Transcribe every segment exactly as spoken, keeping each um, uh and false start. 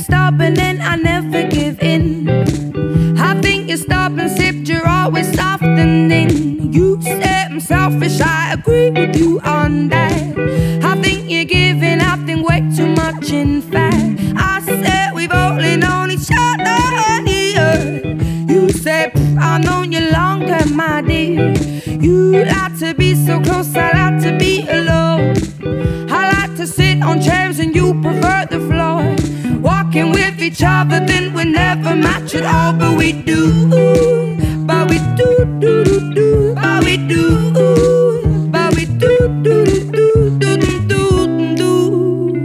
stubborn and I never give in. I think you're stubborn, sipped, you're always softening. You say I'm selfish, I agree with you on that. I think you're giving, I think way too much in fact. I said we've only known each other a year. You said I've known you longer, my dear. You like to be so close, I like to be alone. I like to sit on chairs and you prefer the floor. Walking with each other, then we never match at all. But we do, but we do, do, do, do, but we do, but we do, do, do, do, do, do, do.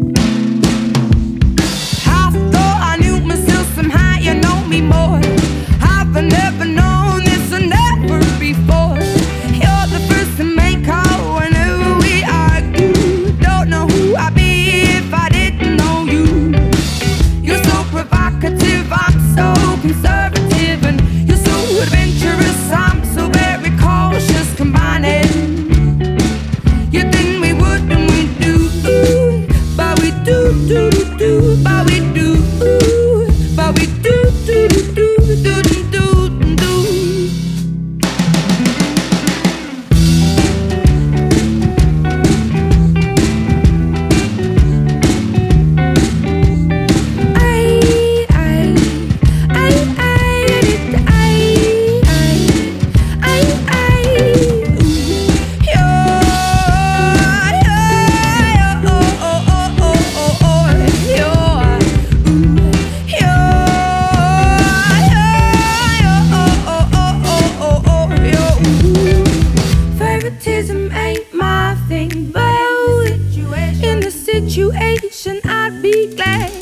I thought I knew myself, somehow you know me more. I've never known this and never before. You're the first to make call whenever we argue. Don't know who I'd be if I didn't know you. You're so provocative, I'm so conservative, and you're so adventurous, I'm so very cautious. Combining, you think we would and we do, but we do, do, do, do, but we do, but we do, do, do, do, do, do, do, do. Favoritism ain't my thing, but in the situation I'd be glad.